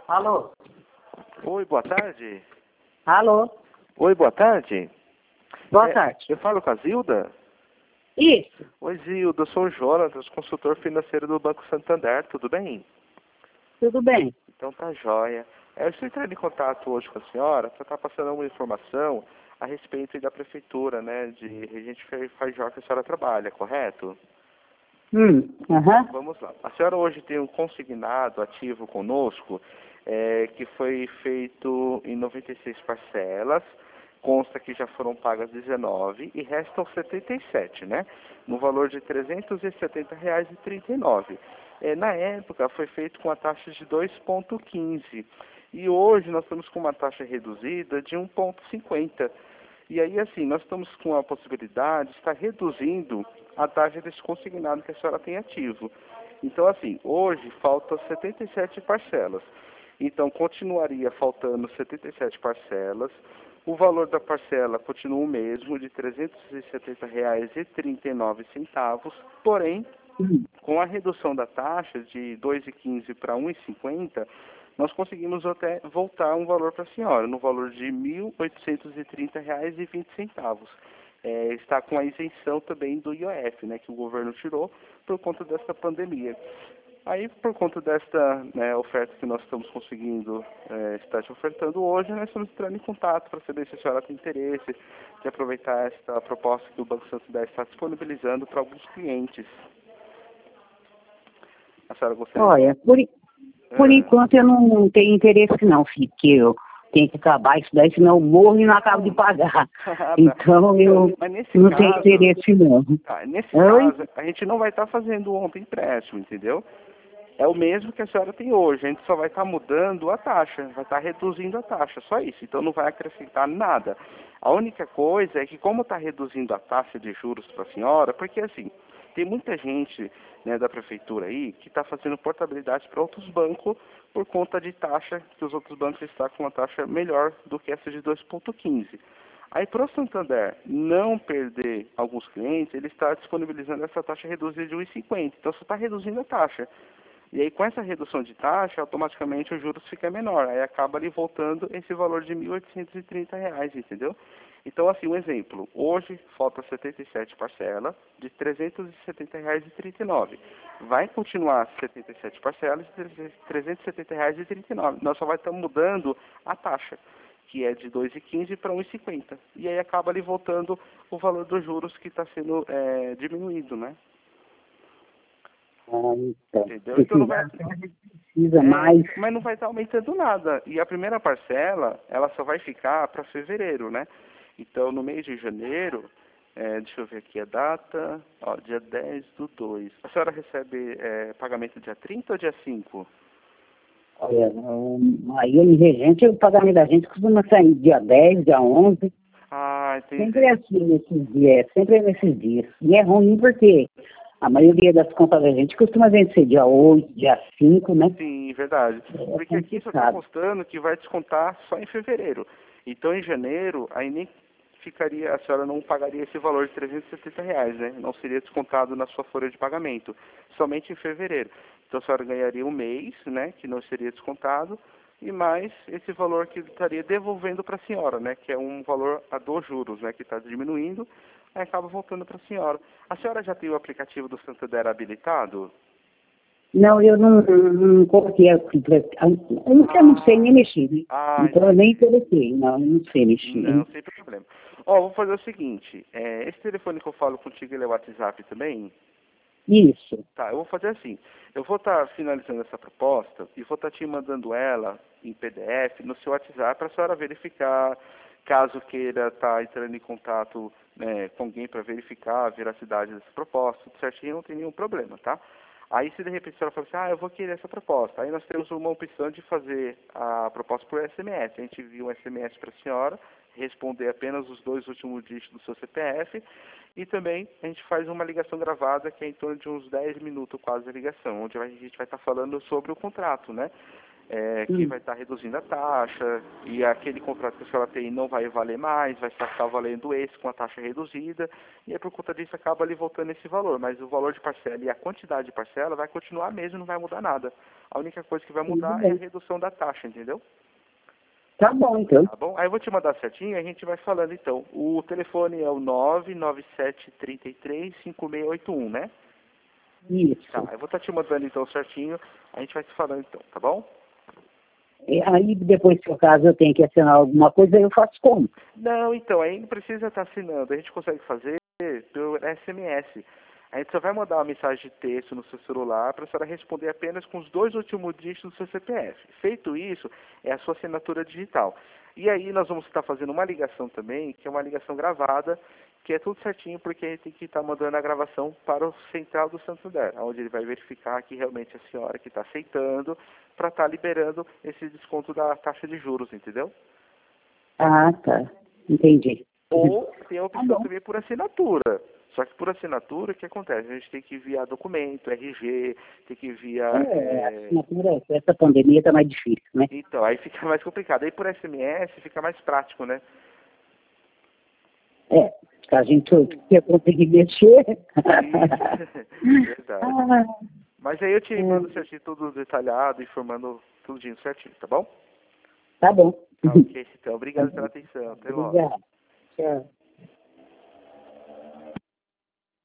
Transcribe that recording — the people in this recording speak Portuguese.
Alô? Oi, boa tarde. Alô? Oi, boa tarde. Boa tarde. Eu falo com a Zilda? Isso, Oi, Zilda, eu sou o Jonas, consultor financeiro do Banco Santander, tudo bem? tudo bem. Então tá jóia. Eu estou entrando em contato hoje com a senhora para estar passando uma informação a respeito da prefeitura, né, de Regente Feijó que a senhora trabalha, correto? Aham. Vamos lá. A senhora hoje tem um consignado ativo conosco, que foi feito em 96 parcelas, consta que já foram pagas 19 e restam 77, né? No valor de R$ 370,39. Na época foi feito com a taxa de 2,15 e hoje nós estamos com uma taxa reduzida de 1,50. E aí, assim, nós estamos com a possibilidade de estar reduzindo a taxa desse consignado que a senhora tem ativo. Então, assim, hoje faltam 77 parcelas. Então, continuaria faltando 77 parcelas. O valor da parcela continua o mesmo, de R$ 370,39, porém, com a redução da taxa de 2,15 para 1,50, nós conseguimos até voltar um valor para a senhora, no valor de R$ 1.830,20. Está com a isenção também do IOF, né, que o governo tirou por conta dessa pandemia. Aí, por conta desta, né, oferta que nós estamos conseguindo estar te ofertando hoje, nós estamos entrando em contato para saber se a senhora tem interesse de aproveitar esta proposta que o Banco Santander está disponibilizando para alguns clientes. A senhora gostaria? Olha, por enquanto eu não tenho interesse não, filho, porque eu tenho que acabar isso daí, senão eu morro e não acabo de pagar. Então eu não tenho interesse não. Nesse caso, a gente não vai estar fazendo ontem empréstimo, entendeu? É o mesmo que a senhora tem hoje, a gente só vai estar mudando a taxa, vai estar reduzindo a taxa, só isso. Então não vai acrescentar nada. A única coisa é que como está reduzindo a taxa de juros para a senhora, porque assim, tem muita gente, né, da prefeitura aí que está fazendo portabilidade para outros bancos por conta de taxa, que os outros bancos estão com uma taxa melhor do que essa de 2,15. Aí, para o Santander não perder alguns clientes, ele está disponibilizando essa taxa reduzida de 1,50. Então, você está reduzindo a taxa. E aí, com essa redução de taxa, automaticamente os juros ficam menor. Aí acaba ali voltando esse valor de R$ 1.830, entendeu? Então, assim, um exemplo. Hoje, falta 77 parcelas de R$ 370,39. Vai continuar 77 parcelas de R$ 370,39. Nós só vai estar mudando a taxa, que é de 2,15 para 1,50. E aí acaba ali voltando o valor dos juros que está sendo diminuído, né? Entendeu? Então não vai, precisa mais. mas não vai estar aumentando nada. E a primeira parcela, ela só vai ficar para fevereiro, né? Então, no mês de janeiro, deixa eu ver aqui a data, ó, dia 10/2. A senhora recebe pagamento dia 30 ou dia 5? Olha, aí em Regente, o pagamento da gente costuma sair dia 10, dia 11. Ah, entendi. Sempre é assim nesses dias, sempre é nesses dias. E é ruim porque a maioria das contas da gente costuma vencer dia 8, dia 5, né? Sim, verdade. Porque aqui só está constando que vai descontar só em fevereiro. Então, em janeiro, aí nem ficaria, a senhora não pagaria esse valor de R$ 370, né? Não seria descontado na sua folha de pagamento, somente em fevereiro. Então, a senhora ganharia um mês, né, que não seria descontado, e mais esse valor que estaria devolvendo para a senhora, né, que é um valor a dos juros, né, que está diminuindo, aí acaba voltando para a senhora. A senhora já tem o aplicativo do Santander habilitado? Não, eu não coloquei aqui. Eu não sei nem mexer, né? Então eu nem coloquei, não sei mexer. Não, sem problema. Ó, vou fazer o seguinte, esse telefone que eu falo contigo, ele é WhatsApp também? Isso. Tá, eu vou fazer assim, eu vou estar finalizando essa proposta e vou estar te mandando ela em PDF no seu WhatsApp para a senhora verificar, caso queira estar entrando em contato, né, com alguém para verificar a veracidade dessa proposta, tudo certinho, não tem nenhum problema, tá? Aí se de repente a senhora fala assim, eu vou querer essa proposta, aí nós temos uma opção de fazer a proposta por SMS. A gente envia um SMS para a senhora, responder apenas os 2 últimos dígitos do seu CPF e também a gente faz uma ligação gravada que é em torno de uns 10 minutos quase a ligação, onde a gente vai estar falando sobre o contrato, né? que vai estar reduzindo a taxa, e aquele contrato que a senhora tem não vai valer mais, vai estar valendo esse com a taxa reduzida, e aí por conta disso acaba ali voltando esse valor, mas o valor de parcela e a quantidade de parcela vai continuar mesmo, não vai mudar nada. A única coisa que vai mudar é a redução da taxa, entendeu? Tá bom, então. Tá bom? Aí eu vou te mandar certinho e a gente vai falando então. O telefone é o 997335681, né? Isso. Tá, eu vou estar te mandando então certinho, a gente vai se falando então, tá bom? Aí depois, se o caso eu tenho que assinar alguma coisa, eu faço como? Não, então, aí não precisa estar assinando, a gente consegue fazer pelo SMS. A gente só vai mandar uma mensagem de texto no seu celular para a senhora responder apenas com os 2 últimos dígitos do seu CPF. Feito isso, é a sua assinatura digital. E aí nós vamos estar fazendo uma ligação também, que é uma ligação gravada, que é tudo certinho, porque a gente tem que estar mandando a gravação para o Central do Santander, onde ele vai verificar que realmente a senhora que está aceitando, para estar liberando esse desconto da taxa de juros, entendeu? Ah, tá. Entendi. Ou tem a opção também por assinatura. Só que por assinatura, o que acontece? A gente tem que enviar documento, RG, tem que enviar... A assinatura, essa pandemia tá mais difícil, né? Então, aí fica mais complicado. Aí por SMS fica mais prático, né? A gente quer conseguir mexer. Isso, verdade. Mas aí eu te mando certinho tudo detalhado, informando tudinho certinho, tá bom? Tá bom. Ok, então. Obrigado pela atenção. Até logo. Obrigado. Tchau.